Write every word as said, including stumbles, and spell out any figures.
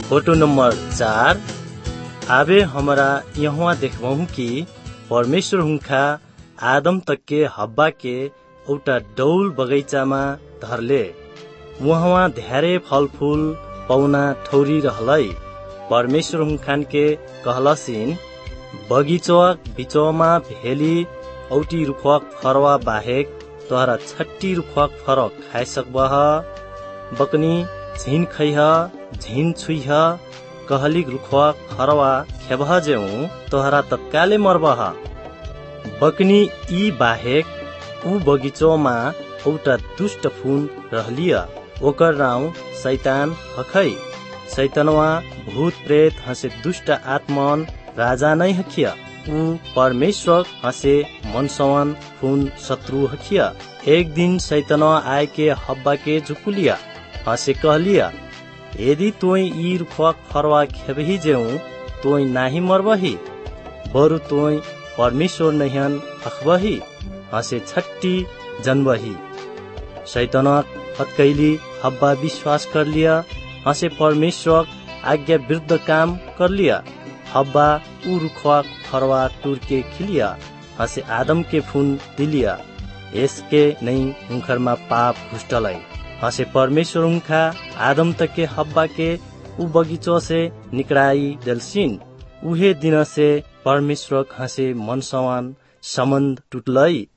Photo number चार। आबे हमारा यहाँ देखबहु कि परमेश्वर हुंखा आदम तक के हब्बा के एउटा डौल बगैँचामा धरले। वहाँ धेरै फलफूल पौना ठौरी रहलै। परमेश्वर हुंखान के कहलसिन, बगीचा बिचौमा भेली औटी रुखवा फरवा बाहेक तोहरा छट्टी रुखवा फर खाइ सकबह। बकनी झिन खैह, झिन छुइह, कहलिक रुखवा फरवा खेबह जेऊ तोहरा तत्काले मरबह। बकनी ई बाहेक ऊ बगीचोमा एउटा दुष्ट फून रहलिया, ओकर नाम शैतान हखै। शैतानवा भूत प्रेत हसे दुष्ट आत्मन राजा नै हखिया। ऊ परमेश्वर हसे मनसवन फून शत्रु हखिया। एक दिन शैतानवा आए के हब्बा के झुकुलिया, हसे कहलिया, यदि तोई ई रुखवा फरवा खेबही जेऊ तोई नाही मरबही, बरु तोई परमेश्वर नहियन हखबही, हसे छट्टी जन्मही। शैतानवा फतकैली हब्बा विश्वास कर लिया, हसे परमेश्वर आज्ञा विरुद्ध काम कर लिया। हब्बा ऊ रुखवा फरवा टूर के खिलिया, हसे आदम के फून दिलिया। यसके नहीं हुंखरमा पाप घुष्टलै। हसे परमेश्वर हुंखा आदम तक के हब्बा के ऊ बगीचो से निकराई देलसिन। उहे दिन से परमेश्वर हसे मनसवान संबंध टूटलै।